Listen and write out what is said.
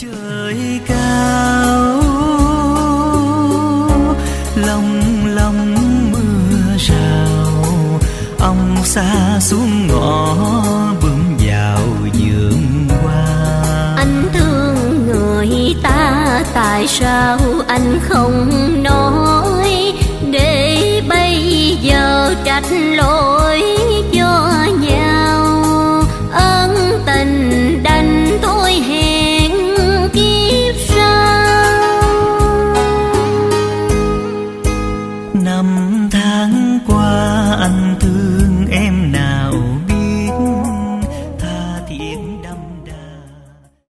Trời cao long long mưa rào, ông xa xuống ngõ bướm vào vườn hoa. Anh thương người ta tại sao anh không nói, để bây giờ trách lỗi